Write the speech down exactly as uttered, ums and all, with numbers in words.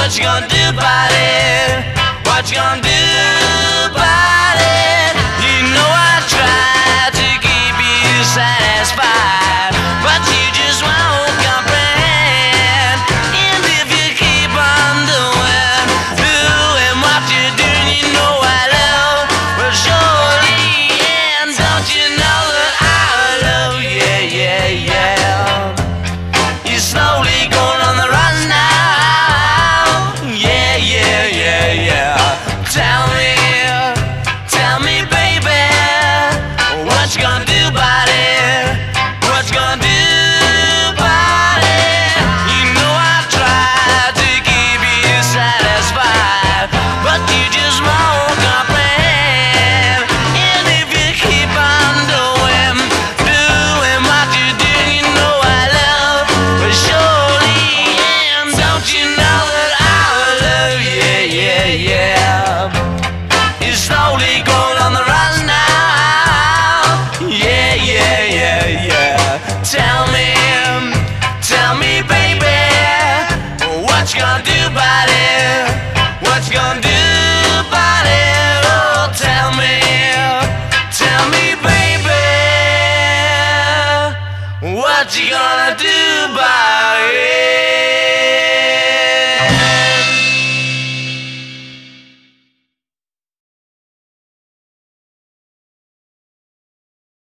What you gonna do about it? What you gonna do about it? You know I tried to keep you satisfied, but you just won't comprehend. And if you keep on doing, doing what you're doing, you know I love will surely end. Don't you know that I love you? Yeah, yeah, yeah. You're slowly going on the run now. Yeah, yeah, yeah, yeah. Tell me, tell me, baby, what you gonna do about it? What you gonna do about it? You know I tried to keep you satisfied, but you just won't comprehend. And if you keep on doing, doing what you do, you know I love will surely end. Don't you know that I love you? Yeah, yeah, yeah. You're slowly going on the run now. Yeah, yeah, yeah, yeah. Tell me, tell me, baby, what you gonna do about it? What you gonna do about it? Oh, tell me, tell me, baby, what you gonna do